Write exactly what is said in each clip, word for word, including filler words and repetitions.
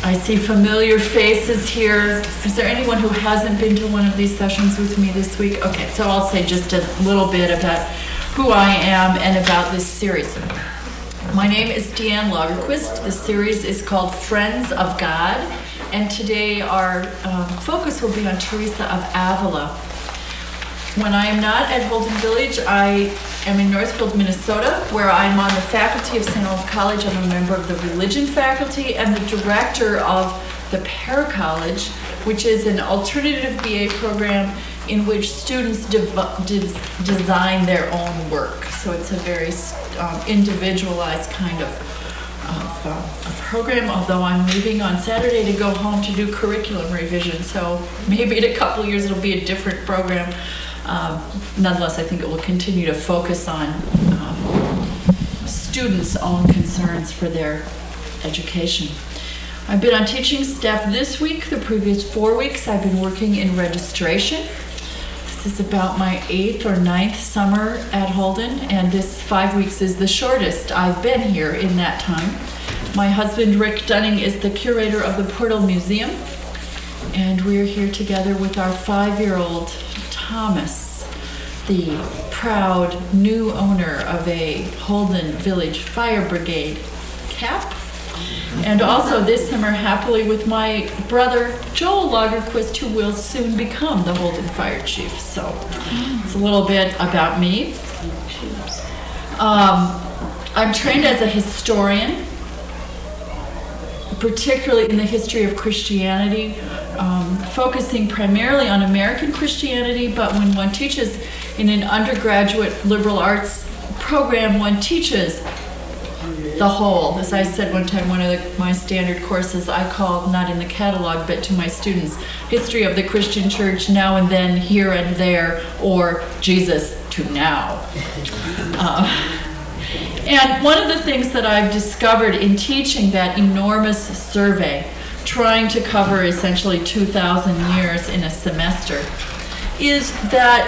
I see familiar faces here. Is there anyone who hasn't been to one of these sessions with me this week? Okay, so I'll say just a little bit about who I am and about this series. My name is Deanne Lagerquist. The series is called Friends of God, and today our um, focus will be on Teresa of Avila. When I am not at Holden Village, I am in Northfield, Minnesota, where I'm on the faculty of Saint Olaf College. I'm a member of the religion faculty and the director of the Para College, which is an alternative B A program in which students dev- de- design their own work. So it's a very um, individualized kind of, of uh, a program, although I'm leaving on Saturday to go home to do curriculum revision. So maybe in a couple of years it'll be a different program. Um, nonetheless, I think it will continue to focus on um, students' own concerns for their education. I've been on teaching staff this week. The previous four weeks I've been working in registration. This is about my eighth or ninth summer at Holden, and this five weeks is the shortest I've been here in that time. My husband, Rick Dunning, is the curator of the Portal Museum, and we're here together with our five-year-old Thomas, the proud new owner of a Holden Village Fire Brigade cap, and also this summer happily with my brother Joel Lagerquist, who will soon become the Holden Fire Chief. So it's a little bit about me. Um, I'm trained as a historian, particularly in the history of Christianity, um, focusing primarily on American Christianity, but when one teaches in an undergraduate liberal arts program, one teaches the whole. As I said one time, one of the, my standard courses I call, not in the catalog, but to my students, History of the Christian Church, Now and Then, Here and There, or Jesus to Now. Um, And one of the things that I've discovered in teaching that enormous survey, trying to cover essentially two thousand years in a semester, is that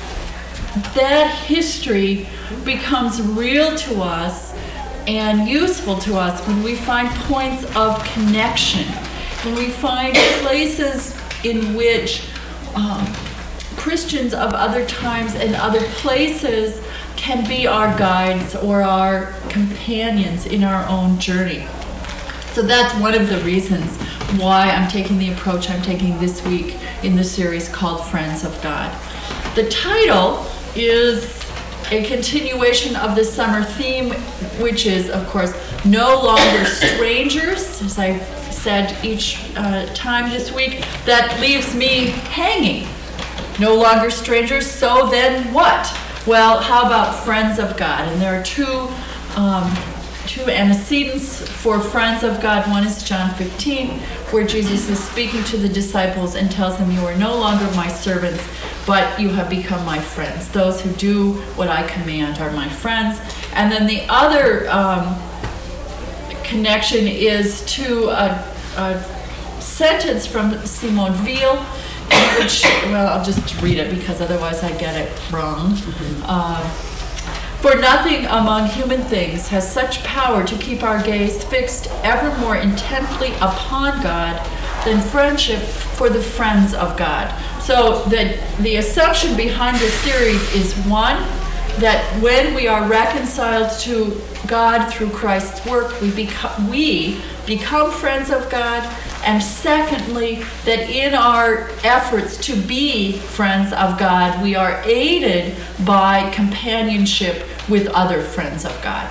that history becomes real to us and useful to us when we find points of connection, when we find places in which um, Christians of other times and other places can be our guides or our companions in our own journey. So that's one of the reasons why I'm taking the approach I'm taking this week in the series called Friends of God. The title is a continuation of the summer theme, which is, of course, no longer strangers, as I've said each uh, time this week. That leaves me hanging. No longer strangers, so then what? Well, how about Friends of God? And there are two um, two antecedents for Friends of God. One is John fifteen, where Jesus is speaking to the disciples and tells them, "You are no longer my servants, but you have become my friends. Those who do what I command are my friends." And then the other um, connection is to a, a sentence from Simone Weil, which, well, I'll just read it because otherwise I get it wrong. Uh, For nothing among human things has such power to keep our gaze fixed ever more intently upon God than friendship for the friends of God. So the, the assumption behind this series is, one, that when we are reconciled to God through Christ's work, we become, we become friends of God. And secondly, that in our efforts to be friends of God, we are aided by companionship with other friends of God.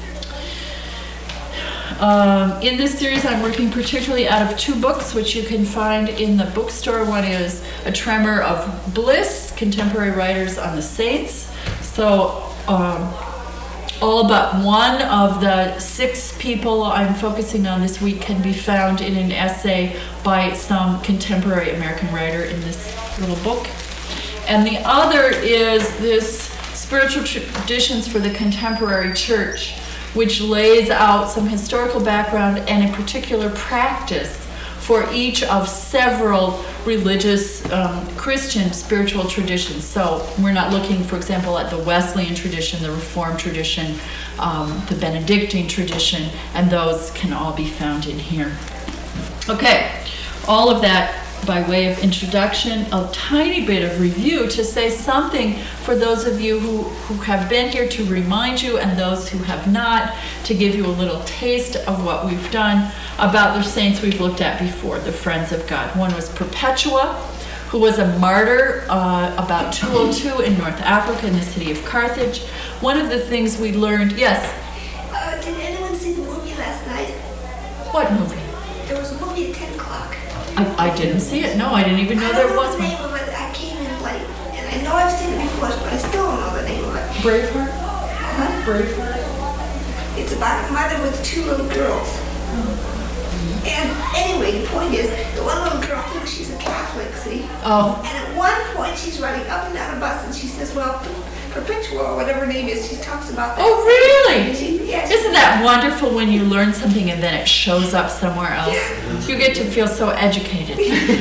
Um, in this series, I'm working particularly out of two books, which you can find in the bookstore. One is A Tremor of Bliss, Contemporary Writers on the Saints. So, um, all but one of the six people I'm focusing on this week can be found in an essay by some contemporary American writer in this little book. And the other is this Spiritual Traditions for the Contemporary Church, which lays out some historical background and a particular practice for each of several religious um, Christian spiritual traditions. So we're not looking, for example, at the Wesleyan tradition, the Reformed tradition, um, the Benedictine tradition, and those can all be found in here. Okay, all of that by way of introduction, a tiny bit of review to say something for those of you who, who have been here, to remind you, and those who have not, to give you a little taste of what we've done about the saints we've looked at before, the friends of God. One was Perpetua, who was a martyr uh, about two oh two in North Africa in the city of Carthage. One of the things we learned, yes? Uh, did anyone see the movie last night? What movie? There was a movie at ten o'clock. I, I didn't see it. No, I didn't even know there was one. I don't know the name of it. I came in late, and I know I've seen it before, but I still don't know the name of it. Braveheart? Huh? Braveheart? It's about a mother with two little girls. Oh. And anyway, the point is, the one little girl thinks she's a Catholic, see? Oh. And at one point, she's running up and down a bus, and she says, well, Perpetua, or whatever her name is, she talks about that. Oh, really? She, yeah, she, Isn't that wonderful when you learn something and then it shows up somewhere else? Yeah. You get to feel so educated.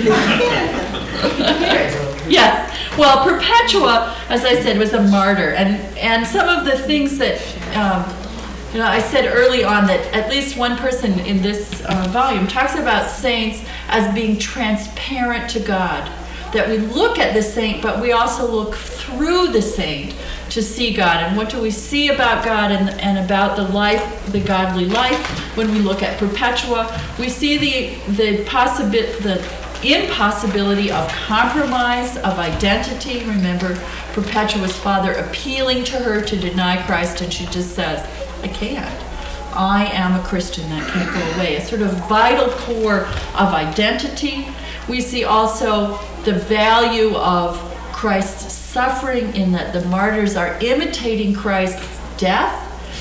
Yes. Well, Perpetua, as I said, was a martyr. And, and some of the things that, um, you know, I said early on that at least one person in this uh, volume talks about saints as being transparent to God. That we look at the saint, but we also look through the saint to see God. And what do we see about God and, and about the life, the godly life, when we look at Perpetua? We see the the possibi- the impossibility of compromise, of identity. Remember Perpetua's father appealing to her to deny Christ, and she just says, I can't. I am a Christian, that can't go away. A sort of vital core of identity. We see also the value of Christ's suffering in that the martyrs are imitating Christ's death.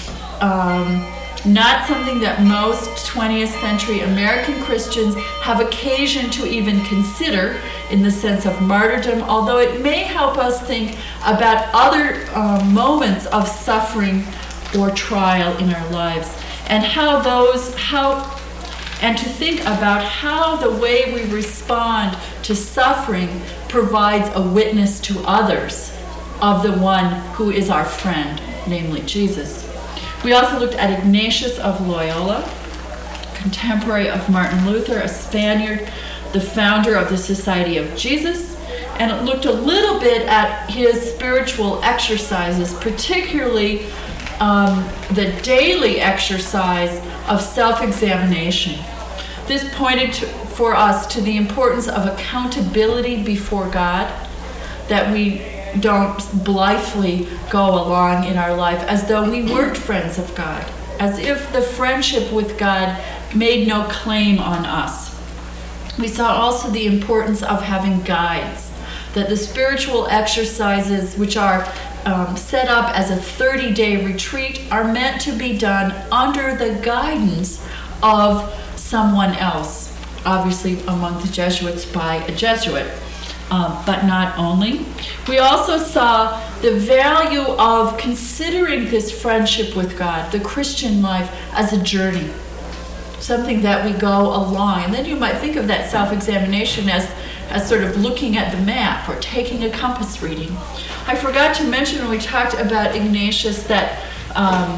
Um, not something that most twentieth century American Christians have occasion to even consider in the sense of martyrdom, although it may help us think about other uh, moments of suffering or trial in our lives, and how those, how and to think about how the way we respond to suffering provides a witness to others of the one who is our friend, namely Jesus. We also looked at Ignatius of Loyola, contemporary of Martin Luther, a Spaniard, the founder of the Society of Jesus, and it looked a little bit at his spiritual exercises, particularly um, the daily exercise of self-examination. This pointed to, for us to the importance of accountability before God, that we don't blithely go along in our life as though we weren't friends of God, as if the friendship with God made no claim on us. We saw also the importance of having guides, that the spiritual exercises, which are um, set up as a thirty-day retreat, are meant to be done under the guidance of someone else, obviously among the Jesuits by a Jesuit, um, but not only. We also saw the value of considering this friendship with God, the Christian life, as a journey, something that we go along. And then you might think of that self-examination as, as sort of looking at the map or taking a compass reading. I forgot to mention when we talked about Ignatius that, um,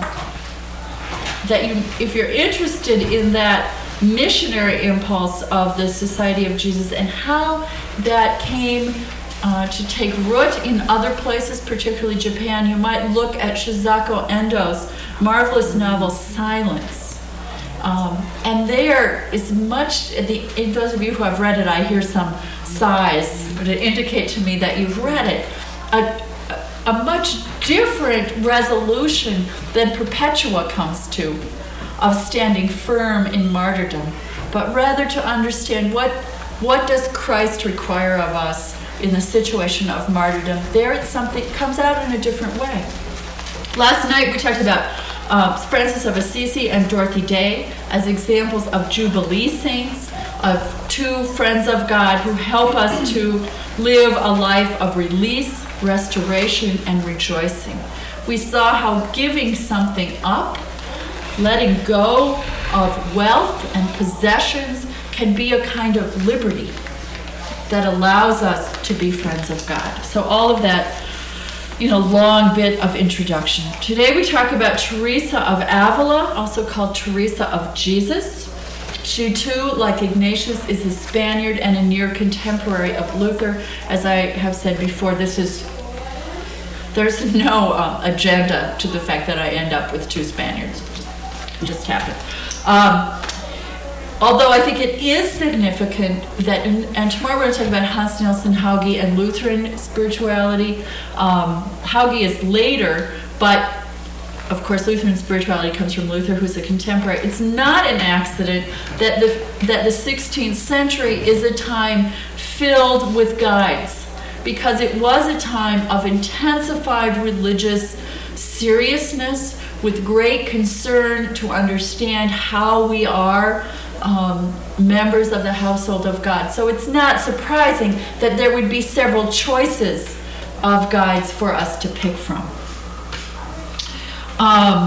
that you, if you're interested in that missionary impulse of the Society of Jesus and how that came uh, to take root in other places, particularly Japan, you might look at Shizuko Endo's marvelous novel Silence. Um, and there is much, the, in those of you who have read it, I hear some sighs, but it indicate to me that you've read it, a, a much different resolution than Perpetua comes to, of standing firm in martyrdom, but rather to understand what what does Christ require of us in the situation of martyrdom. There it's something comes out in a different way. Last night we talked about uh, Francis of Assisi and Dorothy Day as examples of Jubilee saints, of two friends of God who help us to live a life of release, restoration, and rejoicing. We saw how giving something up, letting go of wealth and possessions, can be a kind of liberty that allows us to be friends of God. So all of that, you know, long bit of introduction. Today we talk about Teresa of Avila, also called Teresa of Jesus. She too, like Ignatius, is a Spaniard and a near contemporary of Luther. As I have said before, this is there's no uh, agenda to the fact that I end up with two Spaniards. It just happened. Um, although I think it is significant that, in, and tomorrow we're going to talk about Hans Nielsen Hauge and Lutheran spirituality. Um, Hauge is later, but of course, Lutheran spirituality comes from Luther, who's a contemporary. It's not an accident that the that the sixteenth century is a time filled with guides, because it was a time of intensified religious seriousness, with great concern to understand how we are um, members of the household of God. So it's not surprising that there would be several choices of guides for us to pick from. Um,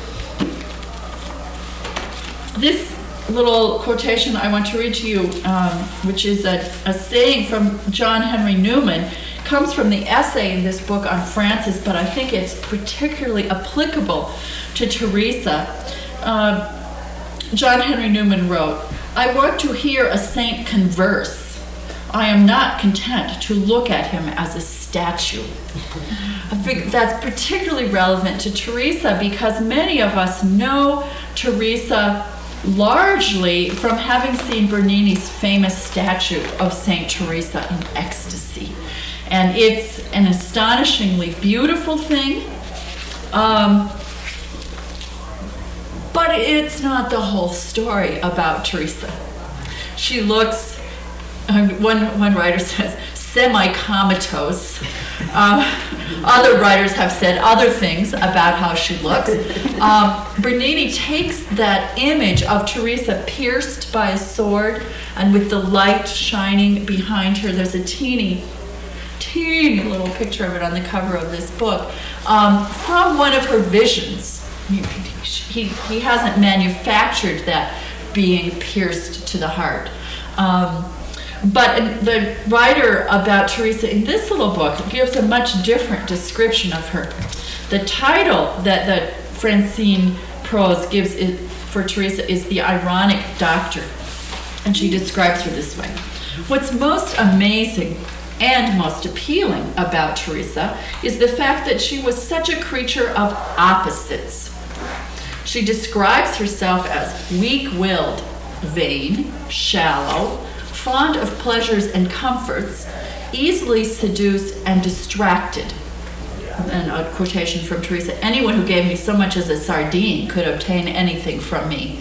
this little quotation I want to read to you, um, which is a, a saying from John Henry Newman, comes from the essay in this book on Francis, but I think it's particularly applicable to Teresa. Uh, John Henry Newman wrote, "I want to hear a saint converse. I am not content to look at him as a statue." I think that's particularly relevant to Teresa, because many of us know Teresa largely from having seen Bernini's famous statue of Saint Teresa in ecstasy. And it's an astonishingly beautiful thing, um, but it's not the whole story about Teresa. She looks, uh, one, one writer says, semi-comatose. Uh, other writers have said other things about how she looks. Um, Bernini takes that image of Teresa pierced by a sword and with the light shining behind her. There's a teeny, teeny little picture of it on the cover of this book, um, from one of her visions. He, he, he hasn't manufactured that being pierced to the heart. Um, But the writer about Teresa in this little book gives a much different description of her. The title that, that Francine Prose gives it for Teresa is The Ironic Doctor, and she describes her this way. "What's most amazing and most appealing about Teresa is the fact that she was such a creature of opposites. She describes herself as weak-willed, vain, shallow, fond of pleasures and comforts, easily seduced and distracted." And a quotation from Teresa, "Anyone who gave me so much as a sardine could obtain anything from me."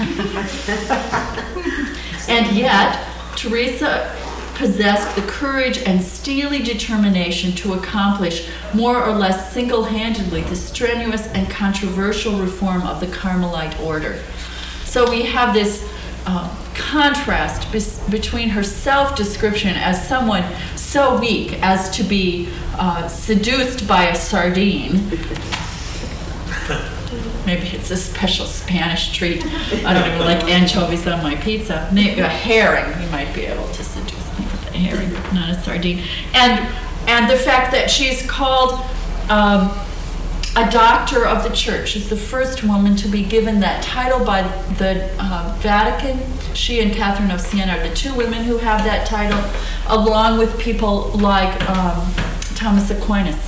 And yet, Teresa possessed the courage and steely determination to accomplish more or less single-handedly the strenuous and controversial reform of the Carmelite order. So we have this uh, contrast bes- between her self-description as someone so weak as to be uh, seduced by a sardine. Maybe it's a special Spanish treat. I don't even like anchovies on my pizza. Maybe a herring. You might be able to seduce me with a herring, not a sardine. And and the fact that she's called um, a doctor of the church. She's the first woman to be given that title by the uh, Vatican. She and Catherine of Siena are the two women who have that title, along with people like um, Thomas Aquinas.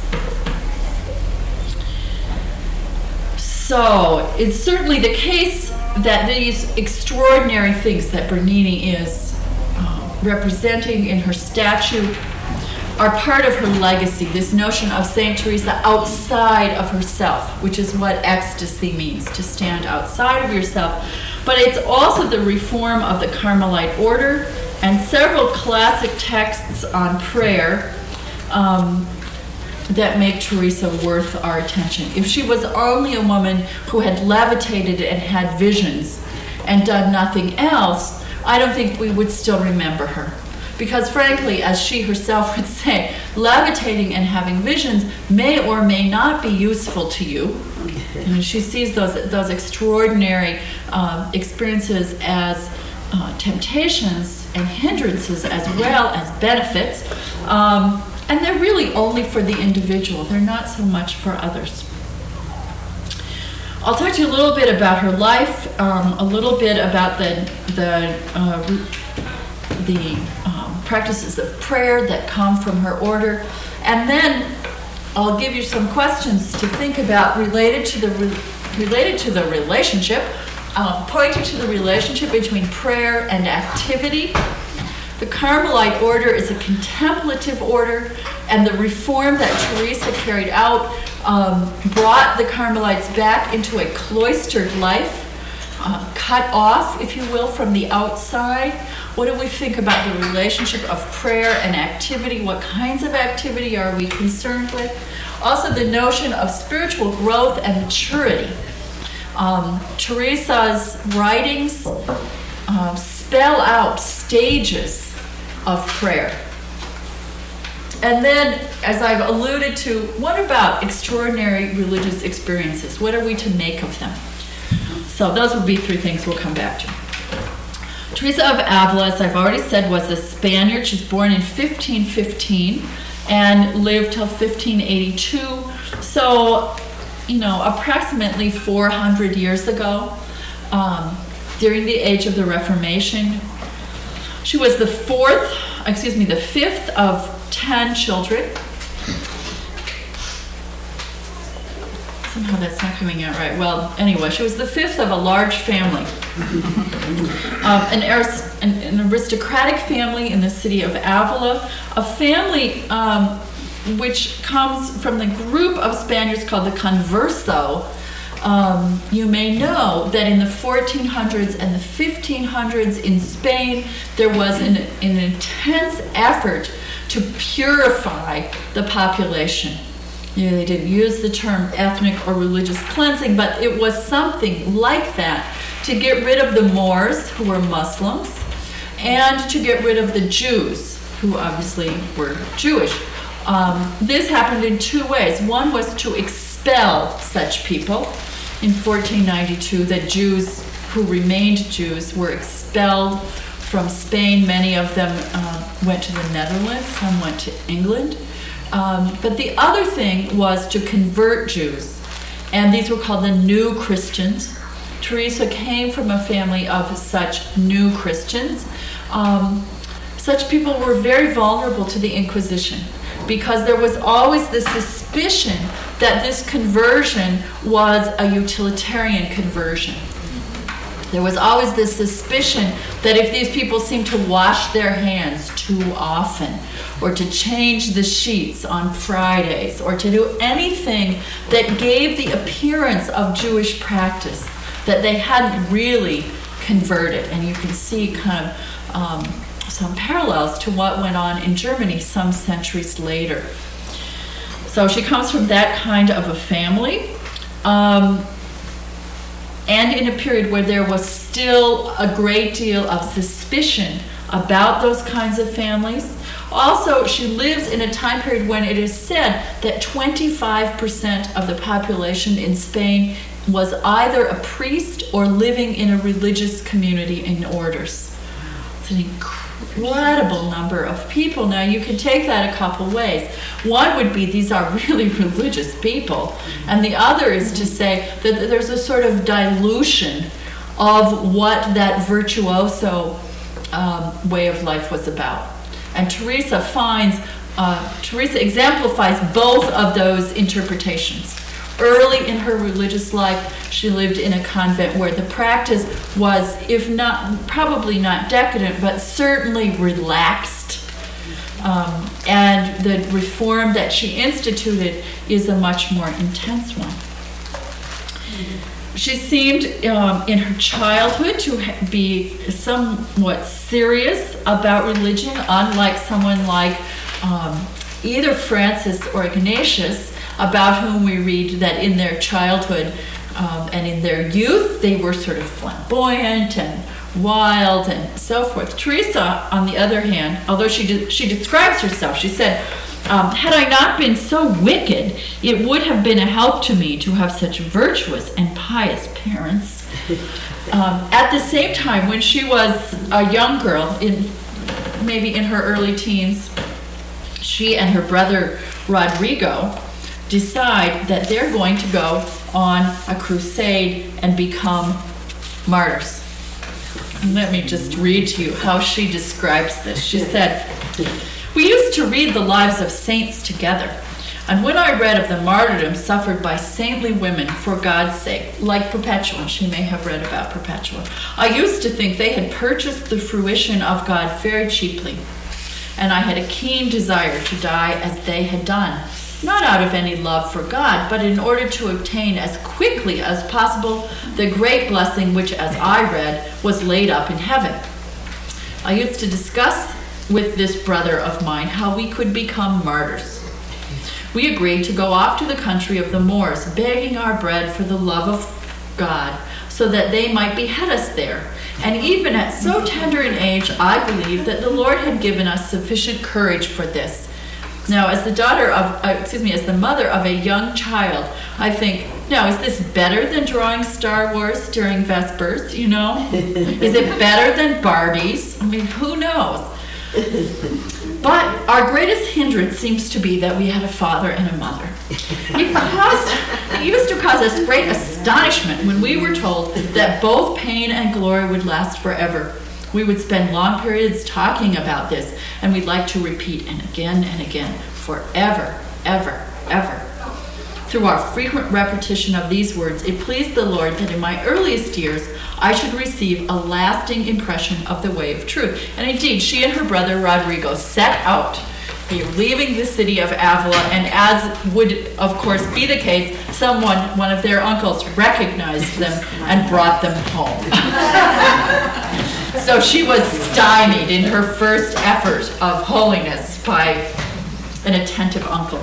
So it's certainly the case that these extraordinary things that Bernini is uh, representing in her statue are part of her legacy, this notion of Saint Teresa outside of herself, which is what ecstasy means, to stand outside of yourself. But it's also the reform of the Carmelite order and several classic texts on prayer um, that make Teresa worth our attention. If she was only a woman who had levitated and had visions and done nothing else, I don't think we would still remember her. Because frankly, as she herself would say, levitating and having visions may or may not be useful to you. And she sees those those extraordinary um, experiences as uh, temptations and hindrances as well as benefits. Um, and they're really only for the individual. They're not so much for others. I'll talk to you a little bit about her life, um, a little bit about the the uh, the um, practices of prayer that come from her order, and then I'll give you some questions to think about related to the re- related to the relationship, um, pointing to the relationship between prayer and activity. The Carmelite order is a contemplative order, and the reform that Teresa carried out um, brought the Carmelites back into a cloistered life, uh, cut off, if you will, from the outside. What do we think about the relationship of prayer and activity? What kinds of activity are we concerned with? Also, the notion of spiritual growth and maturity. Um, Teresa's writings uh, spell out stages of prayer. And then, as I've alluded to, what about extraordinary religious experiences? What are we to make of them? So those would be three things we'll come back to. Teresa of Avila, as I've already said, was a Spaniard. She's born in fifteen fifteen and lived till fifteen eighty-two. So, you know, approximately four hundred years ago, um, during the age of the Reformation. She was the fourth, excuse me, the fifth of ten children. Somehow that's not coming out right. Well, anyway, she was the fifth of a large family. um, an, arist- an, an aristocratic family in the city of Avila, a family um, which comes from the group of Spaniards called the Converso. Um, you may know that in the fourteen hundreds and the fifteen hundreds in Spain, there was an, an intense effort to purify the population. You know, they didn't use the term ethnic or religious cleansing, but it was something like that, to get rid of the Moors, who were Muslims, and to get rid of the Jews, who obviously were Jewish. Um, this happened in two ways. One was to expel such people. In fourteen ninety-two, the Jews who remained Jews were expelled from Spain. Many of them uh, went to the Netherlands, some went to England. Um, but the other thing was to convert Jews, and these were called the New Christians. Teresa came from a family of such New Christians. Um, such people were very vulnerable to the Inquisition, because there was always this suspicion that this conversion was a utilitarian conversion. There was always this suspicion that if these people seemed to wash their hands too often, or to change the sheets on Fridays, or to do anything that gave the appearance of Jewish practice, that they hadn't really converted. And you can see kind of um, some parallels to what went on in Germany some centuries later. So she comes from that kind of a family, um, and in a period where there was still a great deal of suspicion about those kinds of families. Also, she lives in a time period when it is said that twenty-five percent of the population in Spain was either a priest or living in a religious community in orders. It's an incredible number of people. Now, you can take that a couple ways. One would be these are really religious people, and the other is to say that there's a sort of dilution of what that virtuoso um, way of life was about. And Teresa finds, uh, Teresa exemplifies both of those interpretations. Early in her religious life, she lived in a convent where the practice was, if not, probably not decadent, but certainly relaxed. Um, and the reform that she instituted is a much more intense one. She seemed um, in her childhood to be somewhat serious about religion, unlike someone like um, either Francis or Ignatius, about whom we read that in their childhood um, and in their youth they were sort of flamboyant and wild and so forth. Teresa, on the other hand, although she de- she describes herself, she said, Um, had I not been so wicked, it would have been a help to me to have such virtuous and pious parents. Um, at the same time, when she was a young girl, in maybe in her early teens, she and her brother Rodrigo decide that they're going to go on a crusade and become martyrs. And let me just read to you how she describes this. She said, "We used to read the lives of saints together. And when I read of the martyrdom suffered by saintly women for God's sake, like Perpetua," she may have read about Perpetua, "I used to think they had purchased the fruition of God very cheaply. And I had a keen desire to die as they had done, not out of any love for God, but in order to obtain as quickly as possible the great blessing which, as I read, was laid up in heaven. I used to discuss with this brother of mine how we could become martyrs. We agreed to go off to the country of the Moors, begging our bread for the love of God, so that they might behead us there. And even at so tender an age, I believe that the Lord had given us sufficient courage for this. Now, as the daughter of, uh, excuse me, as the mother of a young child, I think, now, is this better than drawing Star Wars during Vespers, you know? Is it better than Barbies? I mean, who knows? But our greatest hindrance seems to be that we had a father and a mother. It, caused, it used to cause us great astonishment when we were told that both pain and glory would last forever. We would spend long periods talking about this, and we'd like to repeat and again and again, forever, ever, ever. Through our frequent repetition of these words, it pleased the Lord that in my earliest years I should receive a lasting impression of the way of truth." And indeed, she and her brother Rodrigo set out, leaving the city of Avila, and as would, of course, be the case, someone, one of their uncles, recognized them and brought them home. So she was stymied in her first effort of holiness by an attentive uncle.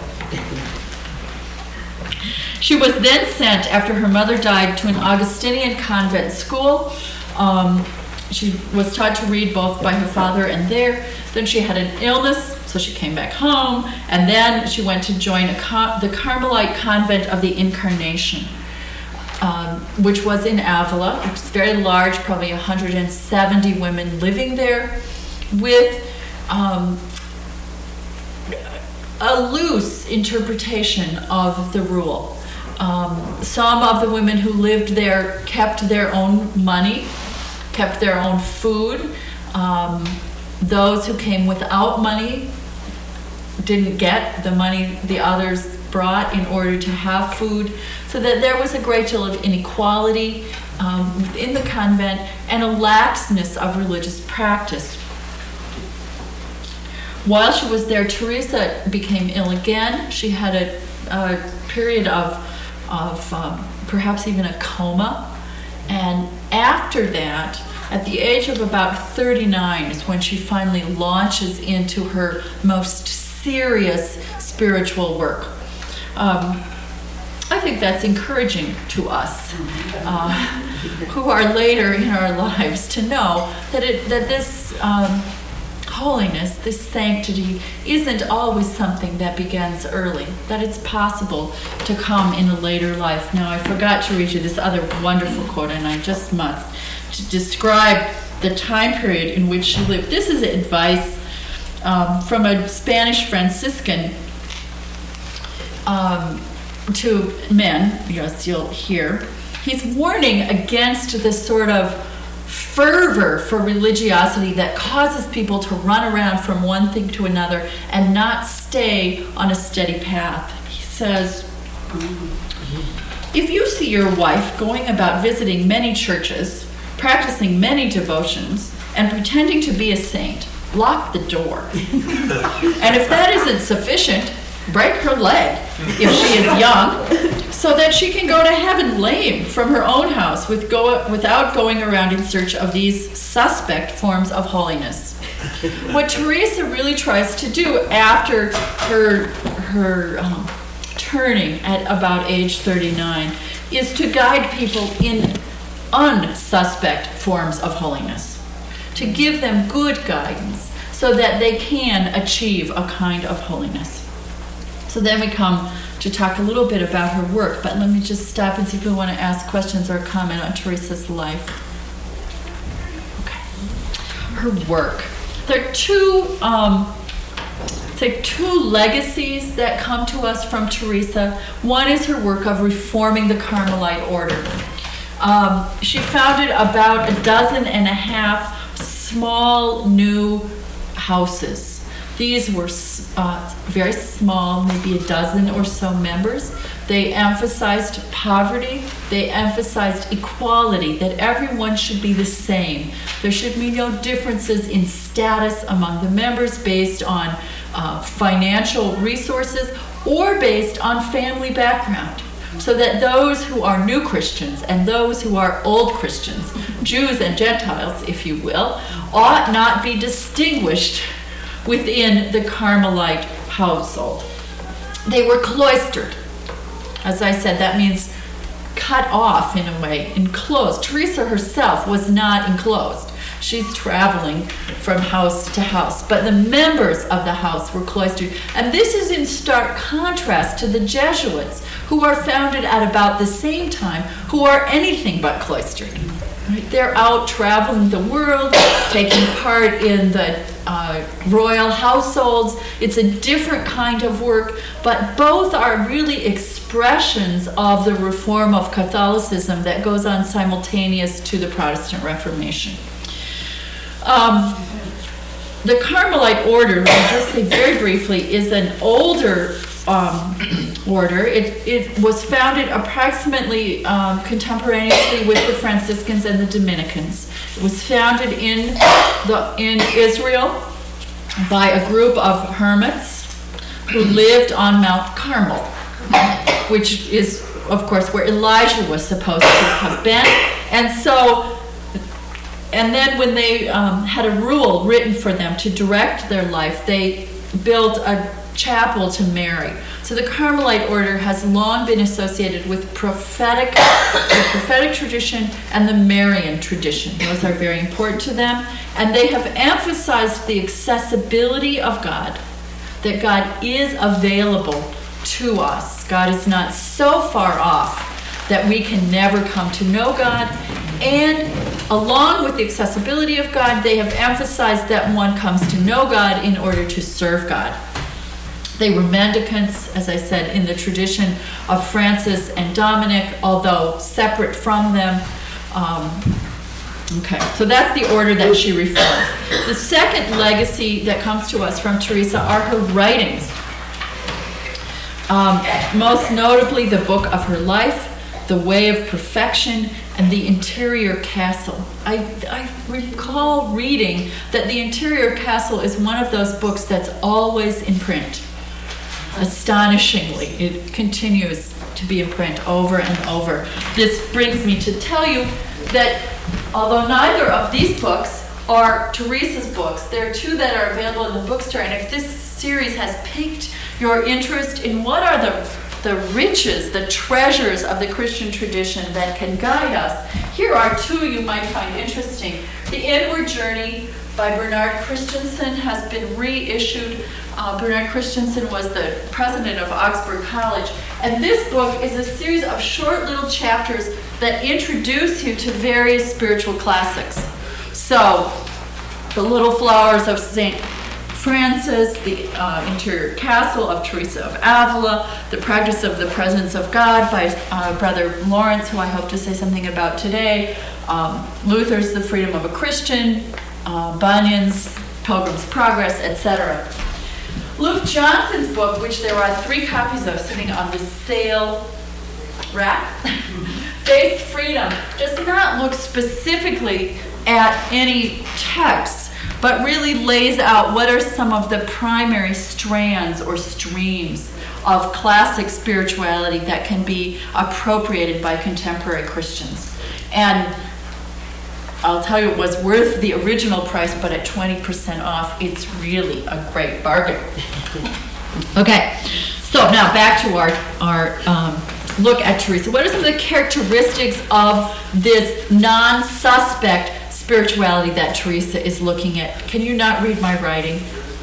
She was then sent, after her mother died, to an Augustinian convent school. Um, she was taught to read both by her father and there. Then she had an illness, so she came back home, and then she went to join a Car- the Carmelite convent of the Incarnation, um, which was in Avila. It was very large, probably one hundred seventy women living there, with um, a loose interpretation of the rule. Um, some of the women who lived there kept their own money, kept their own food. Um, those who came without money didn't get the money the others brought in order to have food, so that there was a great deal of inequality um, within the convent and a laxness of religious practice. While she was there, Teresa became ill again. She had a, a period of of um, perhaps even a coma. And after that, at the age of about thirty-nine, is when she finally launches into her most serious spiritual work. Um, I think that's encouraging to us, uh, who are later in our lives, to know that it, that this um, holiness, this sanctity, isn't always something that begins early, that it's possible to come in a later life. Now, I forgot to read you this other wonderful quote, and I just must, to describe the time period in which she lived. This is advice um, from a Spanish Franciscan um, to men, yes, you'll hear. He's warning against this sort of fervor for religiosity that causes people to run around from one thing to another and not stay on a steady path. He says, "If you see your wife going about visiting many churches, practicing many devotions, and pretending to be a saint, lock the door. And if that isn't sufficient, break her leg, if she is young, so that she can go to heaven lame from her own house with go, without going around in search of these suspect forms of holiness." What Teresa really tries to do after her, her um, turning at about age thirty-nine is to guide people in unsuspect forms of holiness, to give them good guidance so that they can achieve a kind of holiness. So then we come to talk a little bit about her work, but let me just stop and see if we want to ask questions or comment on Teresa's life. Okay. Her work. There are two um, say two legacies that come to us from Teresa. One is her work of reforming the Carmelite order. Um, she founded about a dozen and a half small new houses. These were uh, very small, maybe a dozen or so members. They emphasized poverty. They emphasized equality, that everyone should be the same. There should be no differences in status among the members based on uh, financial resources or based on family background. So that those who are new Christians and those who are old Christians, Jews and Gentiles, if you will, ought not be distinguished within the Carmelite household. They were cloistered. As I said, that means cut off in a way, enclosed. Teresa herself was not enclosed. She's traveling from house to house. But the members of the house were cloistered. And this is in stark contrast to the Jesuits, who are founded at about the same time, who are anything but cloistered. Right? They're out traveling the world, taking part in the uh, royal households. It's a different kind of work, but both are really expressions of the reform of Catholicism that goes on simultaneous to the Protestant Reformation. Um, the Carmelite order, I'll just say very briefly, is an older um, order. It, it was founded approximately um, contemporaneously with the Franciscans and the Dominicans. It was founded in, the, in Israel by a group of hermits who lived on Mount Carmel, which is, of course, where Elijah was supposed to have been. And so And then when they um, had a rule written for them to direct their life, they built a chapel to Mary. So the Carmelite order has long been associated with prophetic, the prophetic tradition and the Marian tradition. Those are very important to them. And they have emphasized the accessibility of God, that God is available to us. God is not so far off that we can never come to know God. And along with the accessibility of God, they have emphasized that one comes to know God in order to serve God. They were mendicants, as I said, in the tradition of Francis and Dominic, although separate from them. Um, okay, so that's the order that she reformed. The second legacy that comes to us from Teresa are her writings. Um, most notably, the book of her life, The Way of Perfection, and The Interior Castle. I, I recall reading that The Interior Castle is one of those books that's always in print. Astonishingly, it continues to be in print over and over. This brings me to tell you that although neither of these books are Teresa's books, there are two that are available in the bookstore, and if this series has piqued your interest in what are the the riches, the treasures of the Christian tradition that can guide us, here are two you might find interesting. The Inward Journey by Bernard Christensen has been reissued. Uh, Bernard Christensen was the president of Augsburg College. And this book is a series of short little chapters that introduce you to various spiritual classics. So, The Little Flowers of Saint Francis, The uh, Interior Castle of Teresa of Avila, The Practice of the Presence of God by uh, Brother Lawrence, who I hope to say something about today, um, Luther's The Freedom of a Christian, uh, Bunyan's Pilgrim's Progress, et cetera. Luke Johnson's book, which there are three copies of sitting on the sale rack, Faith Freedom, does not look specifically at any texts, but really lays out what are some of the primary strands or streams of classic spirituality that can be appropriated by contemporary Christians. And I'll tell you, it was worth the original price, but at twenty percent off, it's really a great bargain. Okay, so now back to our, our um, look at Teresa. What are some of the characteristics of this non-suspect spirituality that Teresa is looking at? Can you not read my writing?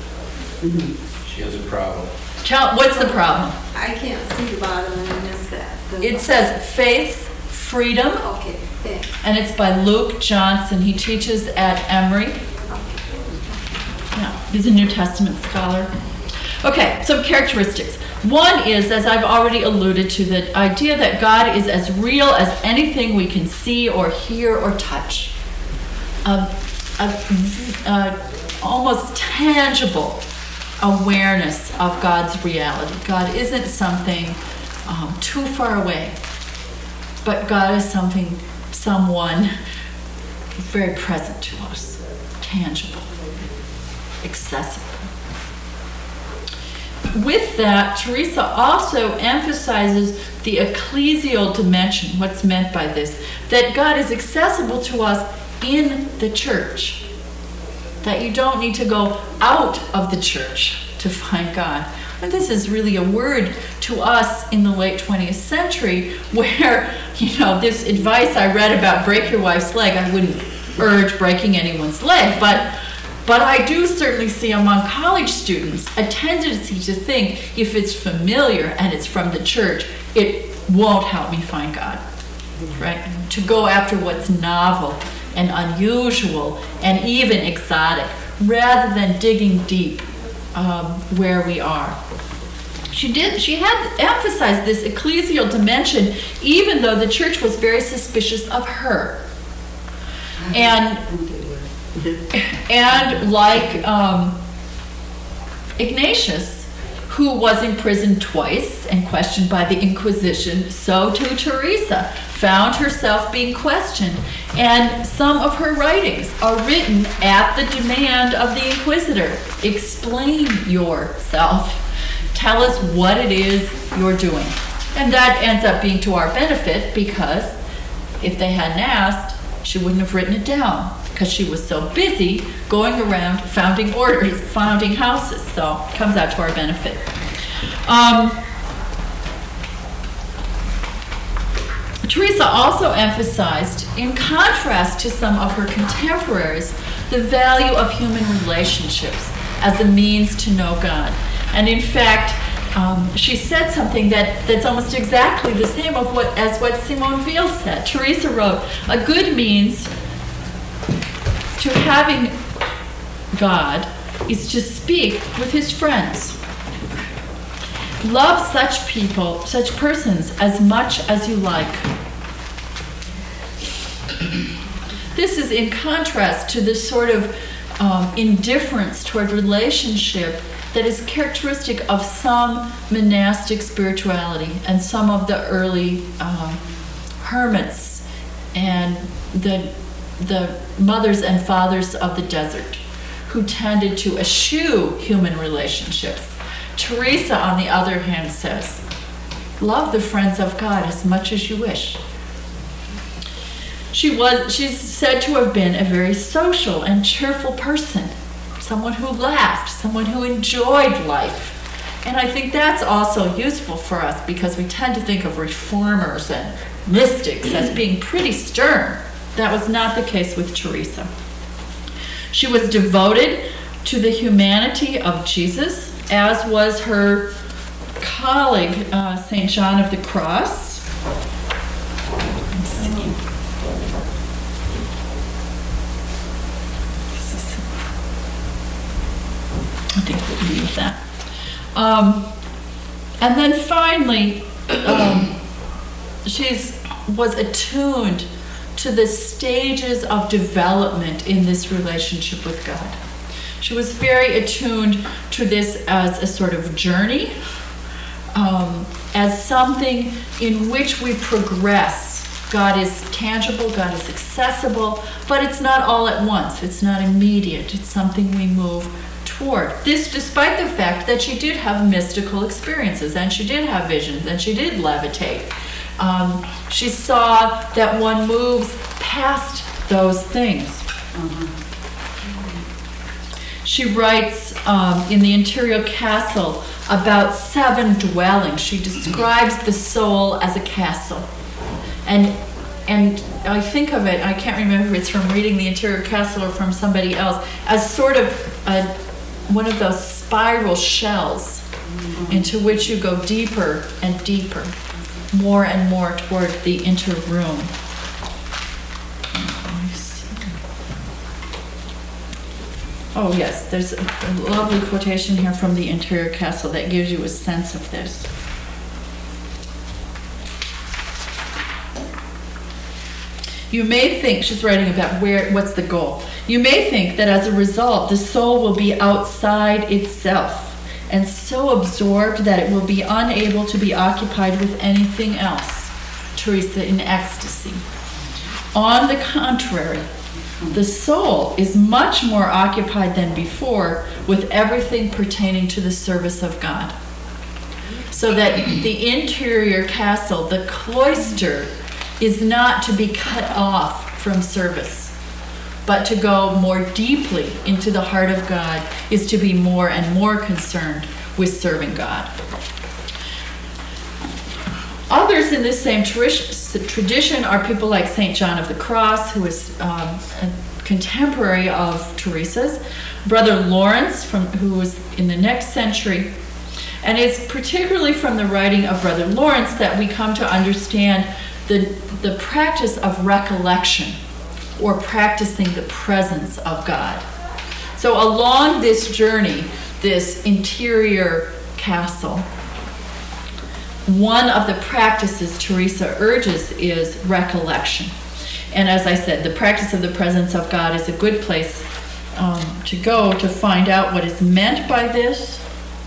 She has a problem. Tell, what's the problem? I can't see the bottom and I missed that. The It says Faith, Freedom, Okay, thanks. and it's by Luke Johnson. He teaches at Emory. Okay. Yeah. He's a New Testament scholar. Okay, some characteristics. One is, as I've already alluded to, the idea that God is as real as anything we can see or hear or touch. A, a, a almost tangible awareness of God's reality. God isn't something um, too far away, but God is something, someone very present to us, tangible, accessible. With that, Teresa also emphasizes the ecclesial dimension, what's meant by this, that God is accessible to us in the church, that you don't need to go out of the church to find God. And this is really a word to us in the late twentieth century where, you know, this advice I read about break your wife's leg, I wouldn't urge breaking anyone's leg, but But I do certainly see among college students a tendency to think if it's familiar and it's from the church, it won't help me find God, right? To go after what's novel and unusual and even exotic, rather than digging deep um, where we are. She did. She had emphasized this ecclesial dimension, even though the church was very suspicious of her. And And like um, Ignatius, who was imprisoned twice and questioned by the Inquisition, so too Teresa found herself being questioned. And some of her writings are written at the demand of the Inquisitor. Explain yourself. Tell us what it is you're doing. And that ends up being to our benefit, because if they hadn't asked, she wouldn't have written it down, because she was so busy going around founding orders, founding houses. So it comes out to our benefit. Um, Teresa also emphasized, in contrast to some of her contemporaries, the value of human relationships as a means to know God. And in fact, um, she said something that, that's almost exactly the same of what, as what Simone Weil said. Teresa wrote, "A good means to having God is to speak with his friends. Love such people, such persons, as much as you like." This is in contrast to the sort of um, indifference toward relationship that is characteristic of some monastic spirituality and some of the early um, hermits and the the mothers and fathers of the desert, who tended to eschew human relationships. Teresa, on the other hand, says, love the friends of God as much as you wish. She was, she's said to have been a very social and cheerful person, someone who laughed, someone who enjoyed life. And I think that's also useful for us, because we tend to think of reformers and mystics as being pretty stern. That was not the case with Teresa. She was devoted to the humanity of Jesus, as was her colleague, uh, Saint John of the Cross. Let's see. I think we'll leave that. Um, and then finally, um, she's was attuned to the stages of development in this relationship with God. She was very attuned to this as a sort of journey, um, as something in which we progress. God is tangible, God is accessible, but it's not all at once. It's not immediate. It's something we move toward. This despite the fact that she did have mystical experiences, and she did have visions, and she did levitate. Um, she saw that one moves past those things. Mm-hmm. She writes um, in The Interior Castle about seven dwellings. She describes the soul as a castle. And and I think of it, I can't remember if it's from reading The Interior Castle or from somebody else, as sort of a, one of those spiral shells mm-hmm. into which you go deeper and deeper, more and more toward the inner room. Oh yes, there's a a lovely quotation here from the Interior Castle that gives you a sense of this. You may think, she's writing about where, what's the goal. You may think that as a result, the soul will be outside itself and so absorbed that it will be unable to be occupied with anything else. Teresa in ecstasy. On the contrary, the soul is much more occupied than before with everything pertaining to the service of God. So that the interior castle, the cloister, is not to be cut off from service, but to go more deeply into the heart of God, is to be more and more concerned with serving God. Others in this same tradition are people like Saint John of the Cross, who is um, a contemporary of Teresa's, Brother Lawrence, from, who was in the next century. And it's particularly from the writing of Brother Lawrence that we come to understand the, the practice of recollection, or practicing the presence of God. So along this journey, this interior castle, one of the practices Teresa urges is recollection. And as I said, the practice of the presence of God is a good place um, to go to find out what is meant by this.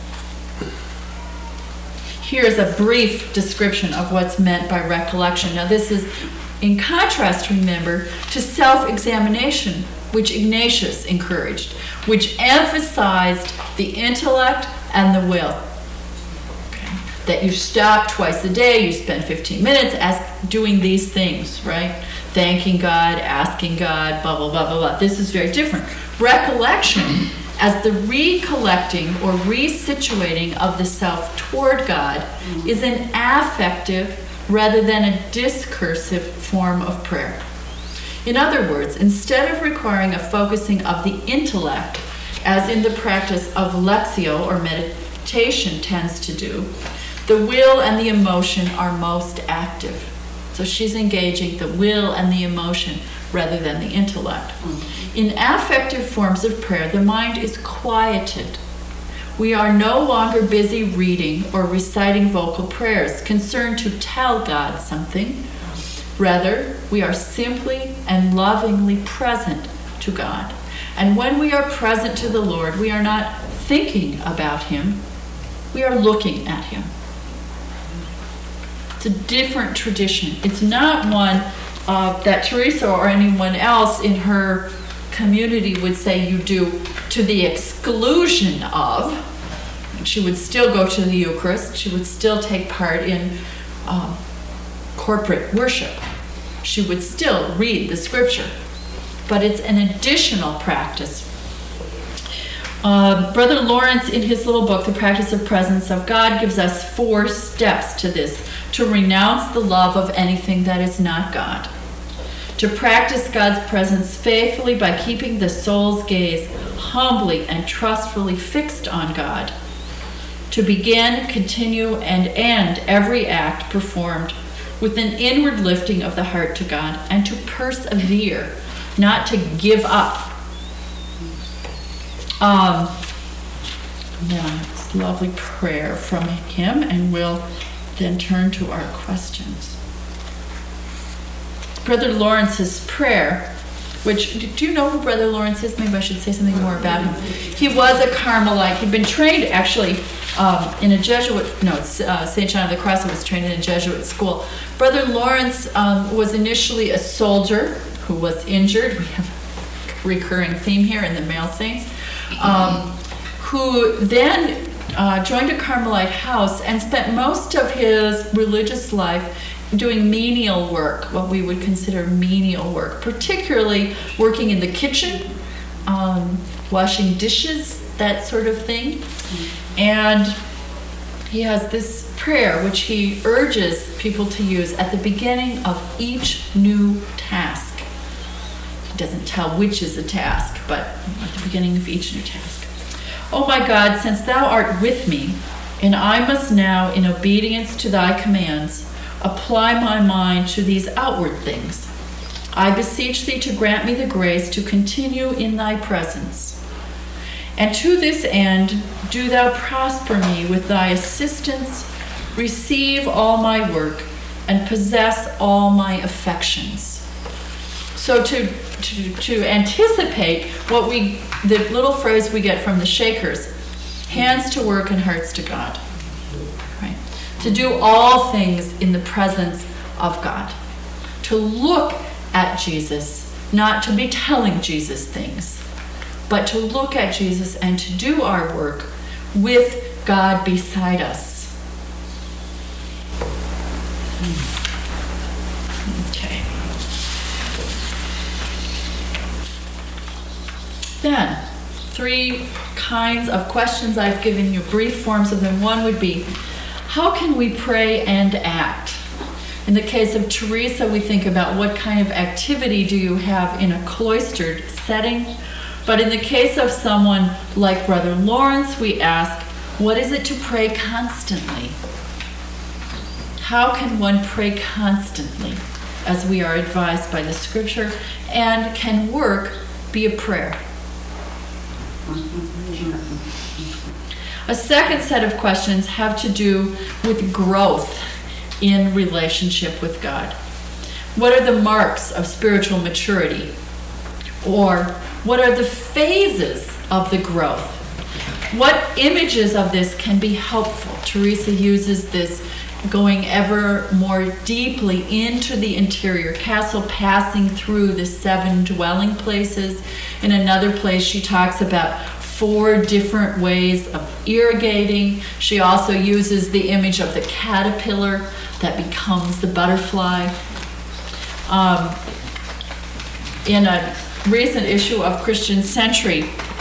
Here's a brief description of what's meant by recollection. Now this is in contrast, remember, to self-examination, which Ignatius encouraged, which emphasized the intellect and the will. That you stop twice a day, you spend fifteen minutes as doing these things, right? Thanking God, asking God, blah, blah, blah, blah, blah. This is very different. Recollection, as the recollecting or resituating of the self toward God, is an affective rather than a discursive form of prayer. In other words, instead of requiring a focusing of the intellect, as in the practice of lectio or meditation tends to do, the will and the emotion are most active. So she's engaging the will and the emotion rather than the intellect. In affective forms of prayer, the mind is quieted. We are no longer busy reading or reciting vocal prayers, concerned to tell God something. Rather, we are simply and lovingly present to God. And when we are present to the Lord, we are not thinking about Him, we are looking at Him. It's a different tradition. It's not one uh, that Teresa or anyone else in her community would say you do to the exclusion of. She would still go to the Eucharist. She would still take part in um, corporate worship. She would still read the scripture. But it's an additional practice. Uh, Brother Lawrence, in his little book, The Practice of Presence of God, gives us four steps to this. To renounce the love of anything that is not God. To practice God's presence faithfully by keeping the soul's gaze humbly and trustfully fixed on God. To begin, continue, and end every act performed with an inward lifting of the heart to God, and to persevere, not to give up. Um, yeah, it's a lovely prayer from him, and we'll then turn to our questions. Brother Lawrence's prayer, which, do you know who Brother Lawrence is? Maybe I should say something more about him. He was a Carmelite. He'd been trained actually um, in a Jesuit, no, uh, Saint John of the Cross was trained in a Jesuit school. Brother Lawrence um, was initially a soldier who was injured. We have a recurring theme here in the male saints. Um, who then Uh, joined a Carmelite house and spent most of his religious life doing menial work, what we would consider menial work, particularly working in the kitchen, um, washing dishes, that sort of thing. And he has this prayer which he urges people to use at the beginning of each new task. He doesn't tell which is a task, but at the beginning of each new task. O my God, since thou art with me, and I must now, in obedience to thy commands, apply my mind to these outward things, I beseech thee to grant me the grace to continue in thy presence, And to this end, do thou prosper me with thy assistance, receive all my work, and possess all my affections. So to, to, to anticipate what we, the little phrase we get from the Shakers, hands to work and hearts to God. Right? To do all things in the presence of God. To look at Jesus, not to be telling Jesus things, but to look at Jesus and to do our work with God beside us. Okay. Then, three kinds of questions. I've given you brief forms of them. One would be, how can we pray and act? In the case of Teresa, we think about what kind of activity do you have in a cloistered setting. But in the case of someone like Brother Lawrence, we ask, what is it to pray constantly? How can one pray constantly, as we are advised by the Scripture? And can work be a prayer? A second set of questions have to do with growth in relationship with God. What are the marks of spiritual maturity? Or what are the phases of the growth? What images of this can be helpful? Teresa uses this going ever more deeply into the interior castle, passing through the seven dwelling places. In another place, she talks about four different ways of irrigating. She also uses the image of the caterpillar that becomes the butterfly. Um, in a recent issue of Christian Century,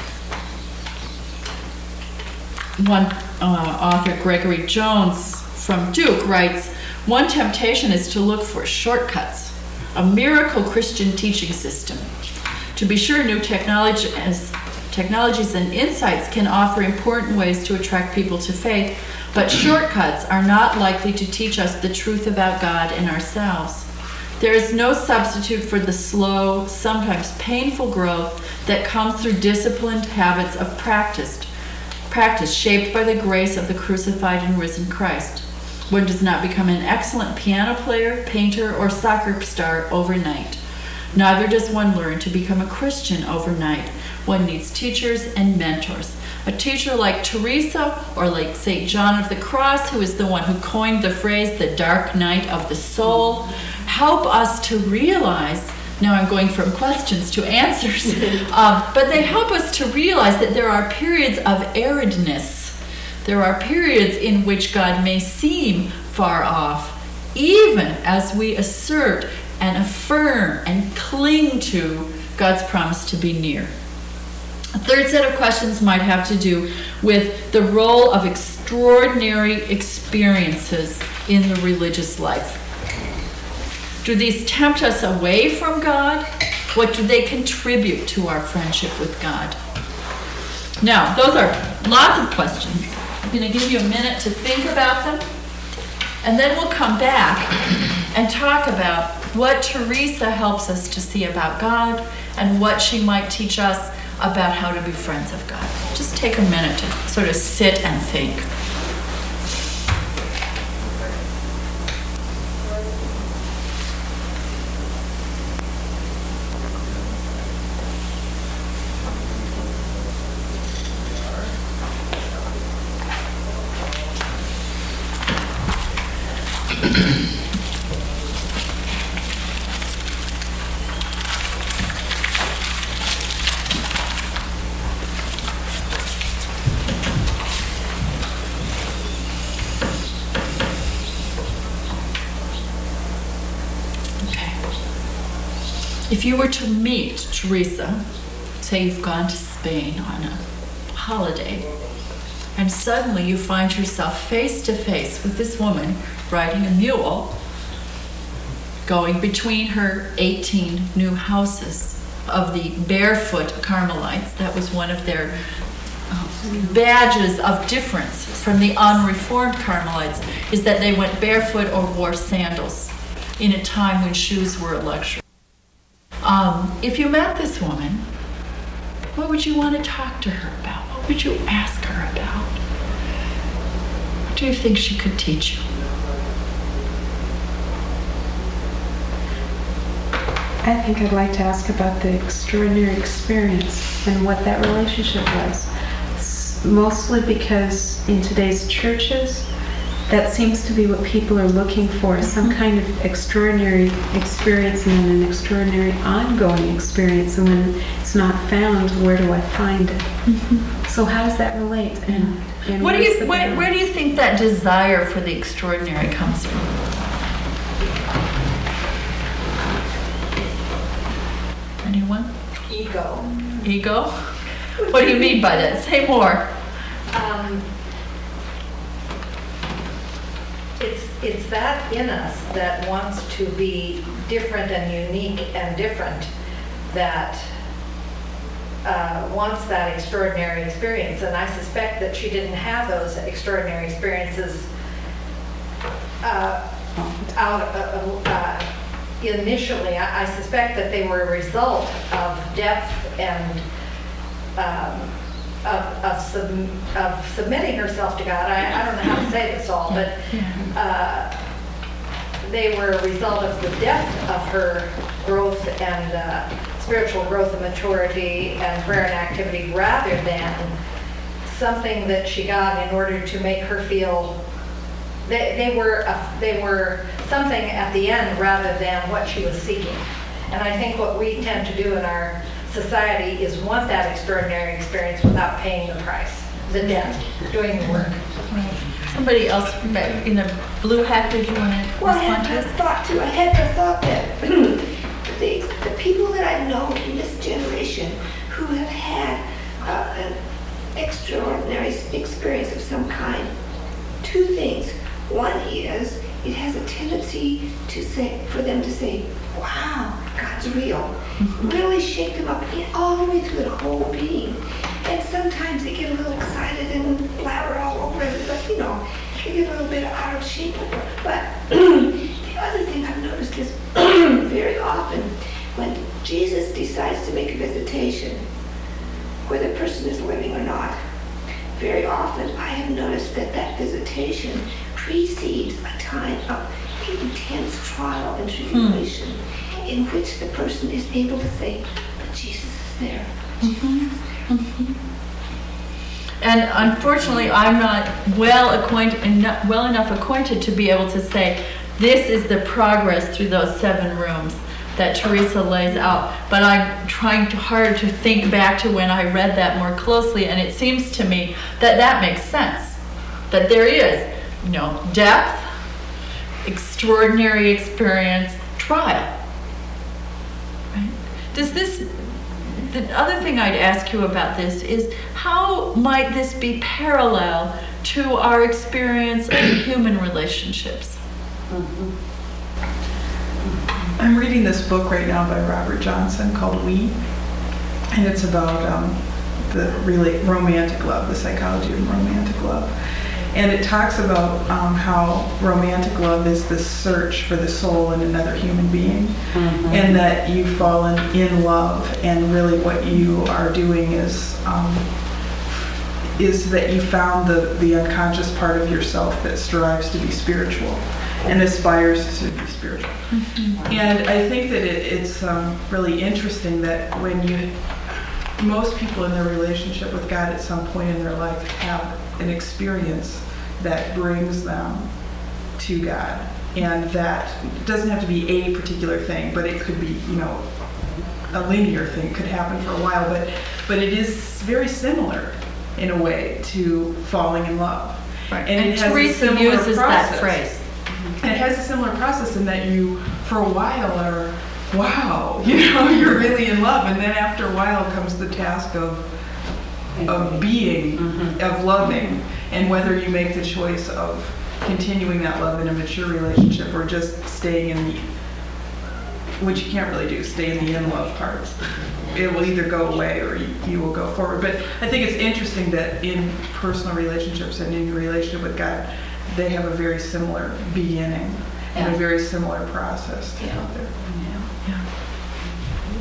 one uh, author, Gregory Jones from Duke, writes, one temptation is to look for shortcuts, a miracle Christian teaching system. To be sure, new technology as Technologies and insights can offer important ways to attract people to faith, but shortcuts are not likely to teach us the truth about God and ourselves. There is no substitute for the slow, sometimes painful growth that comes through disciplined habits of practice, practice shaped by the grace of the crucified and risen Christ. One does not become an excellent piano player, painter, or soccer star overnight. Neither does one learn to become a Christian overnight. One needs teachers and mentors. A teacher like Teresa or like Saint John of the Cross, who is the one who coined the phrase, the dark night of the soul, help us to realize, now I'm going from questions to answers, um, but they help us to realize that there are periods of aridness. There are periods in which God may seem far off, even as we assert and affirm and cling to God's promise to be near. A third set of questions might have to do with the role of extraordinary experiences in the religious life. Do these tempt us away from God? What do they contribute to our friendship with God? Now, those are lots of questions. I'm going to give you a minute to think about them, and then we'll come back and talk about what Teresa helps us to see about God and what she might teach us about how to be friends of God. Just take a minute to sort of sit and think. If you were to meet Teresa, say you've gone to Spain on a holiday, and suddenly you find yourself face to face with this woman riding a mule, going between her eighteen new houses of the barefoot Carmelites. That was one of their uh, badges of difference from the unreformed Carmelites, is that they went barefoot or wore sandals in a time when shoes were a luxury. Um, if you met this woman What would you want to talk to her about? What would you ask her about? What do you think she could teach you? I think I'd like to ask about the extraordinary experience and what that relationship was. S- Mostly because in today's churches, that seems to be what people are looking for, some kind of extraordinary experience and then an extraordinary ongoing experience. And when it's not found, where do I find it? Mm-hmm. So how does that relate? And, and What do where's you, the where, balance? where do you think that desire for the extraordinary comes from? Anyone? Ego. Ego? What do you mean by that? Say more. Um, it's it's that in us that wants to be different and unique and different, that uh, wants that extraordinary experience. And I suspect that she didn't have those extraordinary experiences uh, out of, uh, initially. I, I suspect that they were a result of depth and um, of, of, sub, of submitting herself to God. I, I don't know how to say this all, but uh, they were a result of the depth of her growth and uh, spiritual growth and maturity and prayer and activity, rather than something that she got in order to make her feel. They, they were a, they were something at the end rather than what she was seeking. And I think what we tend to do in our society is want that extraordinary experience without paying the price, the debt, doing the work. Somebody else in a blue hat, did you want to Well, I respond had to a this? thought too. I had the thought that the, the people that I've known in this generation who have had uh, an extraordinary experience of some kind, two things. One is it has a tendency to say, for them to say, wow, God's real. Mm-hmm. Really shake them up all the way through the whole being. And sometimes they get a little excited and blabber all over it, but you know, they get a little bit out of shape. But the other thing I've noticed is very often when Jesus decides to make a visitation, whether the person is living or not, very often I have noticed that that visitation precedes a time of intense trial and tribulation hmm. in which the person is able to say, but Jesus is there. Mm-hmm. Mm-hmm. And unfortunately, I'm not well acquainted, enough, well enough acquainted to be able to say, this is the progress through those seven rooms that Teresa lays out. But I'm trying to, hard to think back to when I read that more closely, and it seems to me that that makes sense. That there is, you know, depth, extraordinary experience, trial. Right? Does this, the other thing I'd ask you about this is, how might this be parallel to our experience in human relationships? Mm-hmm. I'm reading this book right now by Robert Johnson called We, and it's about um, the really romantic love, the psychology of romantic love. And it talks about um, how romantic love is this search for the soul in another human being, mm-hmm. and that you've fallen in love, and really what you are doing is um, is that you found the, the unconscious part of yourself that strives to be spiritual and aspires to be spiritual. Mm-hmm. And I think that it, it's um, really interesting that when you, most people in their relationship with God at some point in their life have an experience that brings them to God. And that doesn't have to be a particular thing, but it could be, you know, a linear thing. It could happen for a while, but but it is very similar in a way to falling in love. Right. And, And it has Teresa a similar uses process. that phrase. And it has a similar process in that you, for a while, are, wow, you know, you're really in love. And then after a while comes the task of of being, mm-hmm. of loving, and whether you make the choice of continuing that love in a mature relationship or just staying in the, which you can't really do, stay in the in-love part. It will either go away or you, you will go forward. But I think it's interesting that in personal relationships and in your relationship with God, they have a very similar beginning and Yeah. a very similar process to Yeah. out there. Yeah.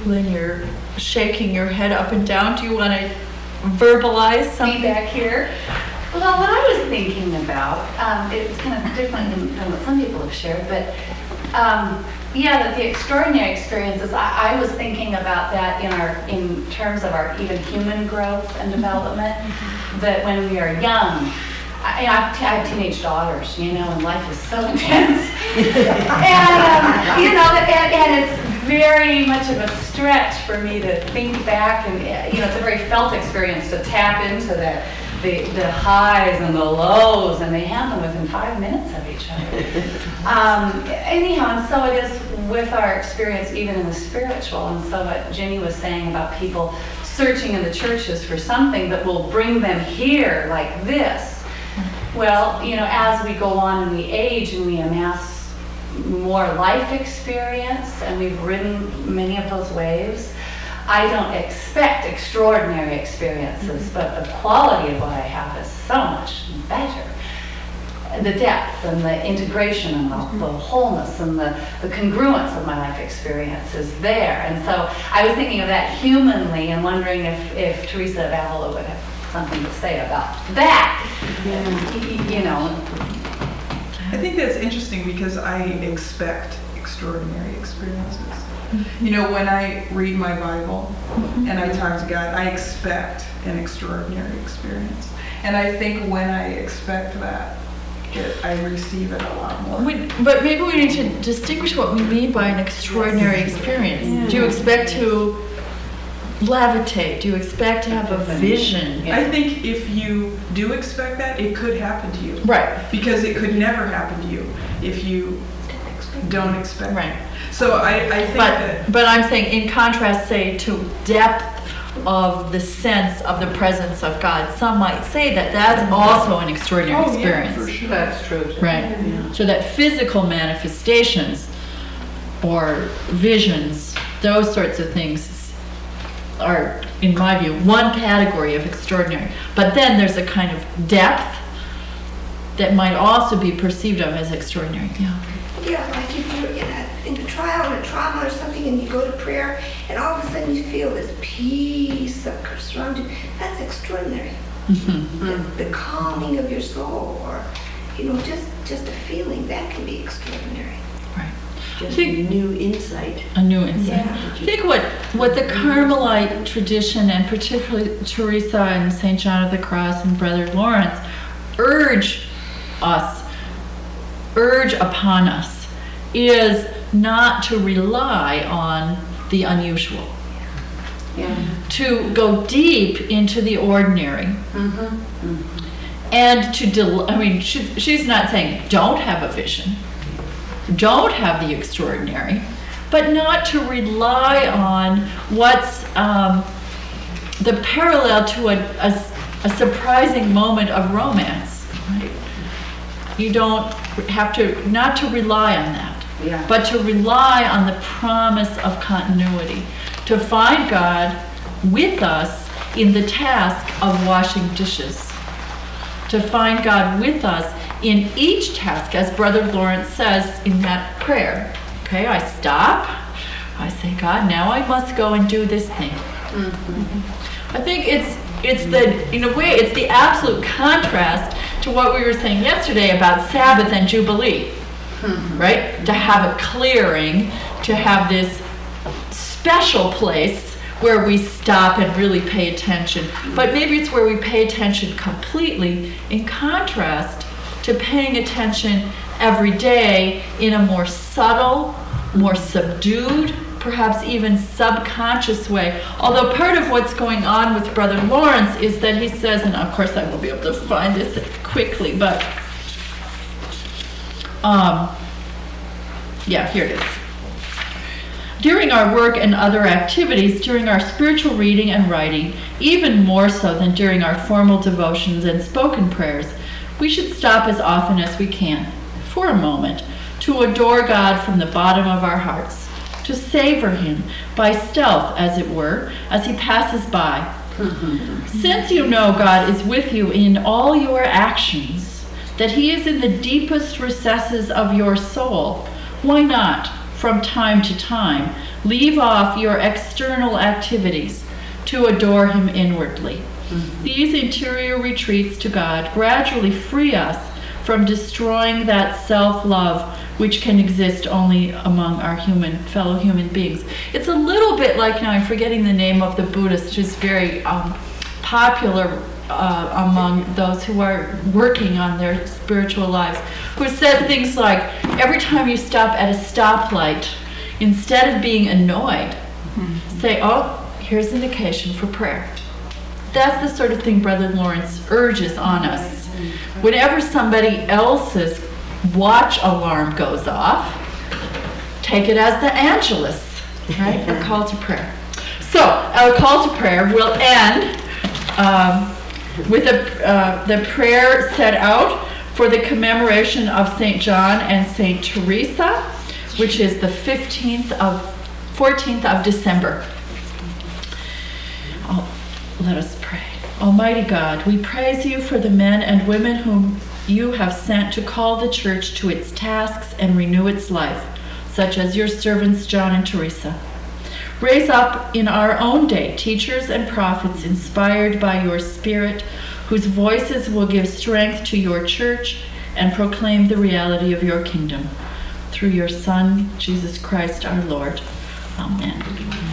Lynn, you're shaking your head up and down. Do you want to verbalize something? Me back here. Well, what I was thinking about, um, it's kind of different than, than what some people have shared, but um, yeah, that the extraordinary experiences, I, I was thinking about that in our, in terms of our even human growth and development, that when we are young, I, I, have, t- I have teenage daughters, you know, and life is so intense. and, um, you know, and, and it's very much of a stretch for me to think back, and, you know, it's a very felt experience to tap into that. The, the highs and the lows, and they happen within five minutes of each other. Um, anyhow, and so it is with our experience even in the spiritual, and so what Jenny was saying about people searching in the churches for something that will bring them here like this. Well, you know, as we go on in the age and we amass more life experience, and we've ridden many of those waves, I don't expect extraordinary experiences, but the quality of what I have is so much better. The depth and the integration and the, the wholeness and the, the congruence of my life experience is there. And so I was thinking of that humanly and wondering if, if Teresa of Avila would have something to say about that. Yeah. You know. I think that's interesting because I expect extraordinary experiences. You know, when I read my Bible and I talk to God, I expect an extraordinary experience. And I think when I expect that, it, I receive it a lot more. We, but maybe we need to distinguish what we mean by an extraordinary experience. Yeah. Do you expect to levitate? Do you expect to have a vision? I think if you do expect that, it could happen to you. Right. Because it could never happen to you if you don't expect it. Right. So I, I think but, that... But I'm saying in contrast, say, to depth of the sense of the presence of God, some might say that that's also an extraordinary oh, experience. Yeah, for sure. That's true. Right. Yeah. So that physical manifestations or visions, those sorts of things are, in my view, one category of extraordinary. But then there's a kind of depth that might also be perceived of as extraordinary. Yeah. Yeah, like if you're in a, in a trial or a trauma or something and you go to prayer and all of a sudden you feel this peace surrounding you, that's extraordinary. Mm-hmm. The, the calming of your soul, or, you know, just, just a feeling, that can be extraordinary. Right. Just a new insight. A new insight. Yeah. I think what, what the Carmelite tradition, and particularly Teresa and Saint John of the Cross and Brother Lawrence, urge us, urge upon us, is not to rely on the unusual. Yeah. To go deep into the ordinary. Mm-hmm. Mm-hmm. And to, del- I mean, she's, she's not saying don't have a vision, don't have the extraordinary, but not to rely on what's um, the parallel to a, a, a surprising moment of romance. Right? You don't have to, not to rely on that. Yeah. But to rely on the promise of continuity, to find God with us in the task of washing dishes, to find God with us in each task, as Brother Lawrence says in that prayer. Okay, I stop, I say, God, now I must go and do this thing. Mm-hmm. I think it's it's the, in a way, it's the absolute contrast to what we were saying yesterday about Sabbath and Jubilee. Mm-hmm. Right? To have a clearing, to have this special place where we stop and really pay attention. But maybe it's where we pay attention completely, in contrast to paying attention every day in a more subtle, more subdued, perhaps even subconscious way. Although part of what's going on with Brother Lawrence is that he says, and of course I won't be able to find this quickly, but Um, yeah, here it is. During our work and other activities, during our spiritual reading and writing, even more so than during our formal devotions and spoken prayers, we should stop as often as we can, for a moment, to adore God from the bottom of our hearts, to savor Him by stealth, as it were, as He passes by. Since you know God is with you in all your actions, that He is in the deepest recesses of your soul, why not, from time to time, Leave off your external activities to adore him inwardly. These interior retreats to God gradually free us from destroying that self-love which can exist only among our human fellow human beings. It's a little bit like, now I'm forgetting the name of the Buddhist who's very um, popular uh, among those who are working on their spiritual lives, who says things like, every time you stop at a stoplight, instead of being annoyed, mm-hmm. say, oh, here's an occasion for prayer. That's the sort of thing Brother Lawrence urges on us. Whenever somebody else's watch alarm goes off, take it as the Angelus, right? A call to prayer. So, our call to prayer will end um, with a, uh, the prayer set out for the commemoration of Saint John and Saint Teresa, which is the fifteenth of, fourteenth of December. Oh, let us pray. Almighty God, we praise you for the men and women whom you have sent to call the church to its tasks and renew its life, such as your servants John and Teresa. Raise up in our own day teachers and prophets inspired by your Spirit, whose voices will give strength to your church and proclaim the reality of your kingdom. Through your Son, Jesus Christ our Lord. Amen.